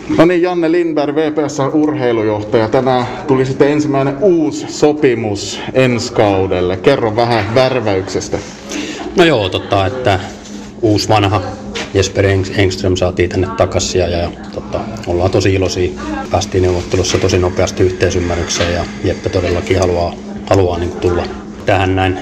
No niin, Janne Lindberg, VPS-urheilujohtaja. Tänään tuli sitten ensimmäinen uusi sopimus ensi kaudelle. Kerro vähän värväyksestä. No joo, että uusi vanha Jesper Engström saatiin tänne takaisin ja ollaan tosi iloisia. Päästiin neuvottelussa tosi nopeasti yhteisymmärrykseen ja Jeppe todellakin haluaa niin tulla tähän näin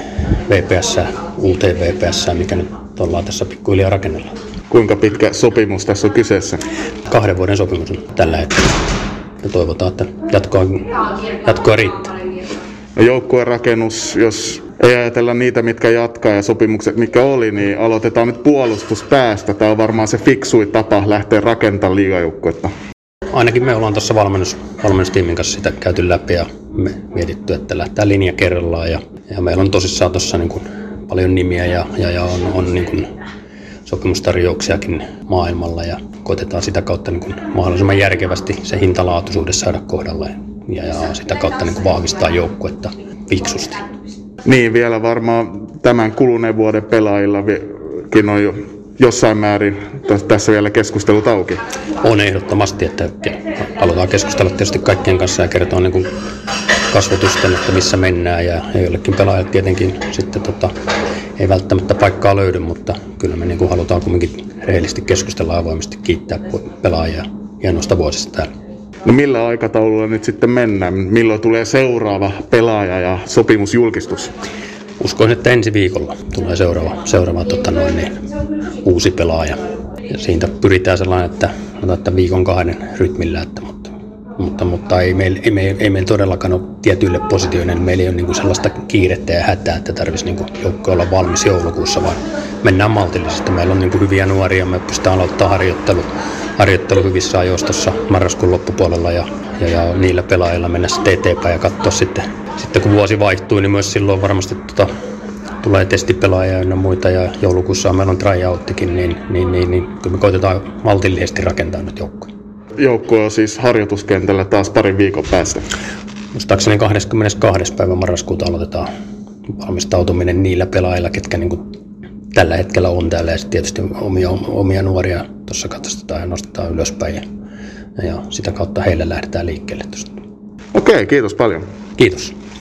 uuteen VPS, mikä nyt ollaan tässä pikkuhiljaa rakennella. Kuinka pitkä sopimus tässä on kyseessä? 2 vuoden sopimus on tällä hetkellä. Ja toivotaan, että jatkoa riittää. Joukkueen rakennus, jos ei ajatella niitä, mitkä jatkaa ja sopimukset, mitkä oli, niin aloitetaan nyt puolustuspäästä. Tämä on varmaan se fiksui tapa lähteä rakentamaan liigajoukkuetta. Ainakin me ollaan tuossa valmennustiimin kanssa sitä käyty läpi ja mietitty, että lähtee linja kerrallaan. Ja meillä on tosissaan tuossa niin kuin paljon nimiä ja on niin kuin sopimustarjouksiakin maailmalla ja koitetaan sitä kautta niin kuin mahdollisimman järkevästi se hintalaatuisuuden saada kohdalle ja sitä kautta niin kuin vahvistaa joukkuetta fiksusti. Niin, vielä varmaan tämän kuluneen vuoden pelaajillakin on jo jossain määrin tässä vielä keskustelut auki. On ehdottomasti, että halutaan keskustella tietysti kaikkien kanssa ja kertoa niin kuin kasvotusten, että missä mennään ja joillekin pelaajat tietenkin sitten ei välttämättä paikkaa löydy, mutta kyllä me niin kuin halutaan kuitenkin rehellisesti keskustella avoimesti, kiittää pelaajia hienoista vuosista täällä. No millä aikataululla nyt sitten mennään? Milloin tulee seuraava pelaaja ja sopimusjulkistus? Uskoisin, että ensi viikolla tulee seuraava uusi pelaaja. Ja siitä pyritään sellainen, että viikon 2 rytmillä, mutta ei meillä todellakaan ole tietyille positioille. Meillä ei ole niinku sellaista kiirettä ja hätää, että tarvitsisi niinku joukko olla valmis joulukuussa, vaan mennään maltillisesti. Meillä on niinku hyviä nuoria, me pystytään aloittamaan harjoittelu hyvissä ajoissa tuossa marraskuun loppupuolella ja niillä pelaajilla mennä sitten eteenpäin ja katsoa sitten kun vuosi vaihtuu, niin myös silloin varmasti tulee testipelaajia ja muita ja joulukuussa meillä on tryouttikin, niin kyllä me koitetaan maltillisesti rakentaa nyt joukkoja. Joukkue on siis harjoituskentällä taas parin viikon päästä. Muistaakseni 22. päivä marraskuuta aloitetaan valmistautuminen niillä pelaajilla, ketkä niin kuin tällä hetkellä on täällä ja sitten tietysti omia nuoria tuossa katsotaan ja nostetaan ylöspäin ja sitä kautta heille lähdetään liikkeelle tuosta. Okei, kiitos paljon. Kiitos.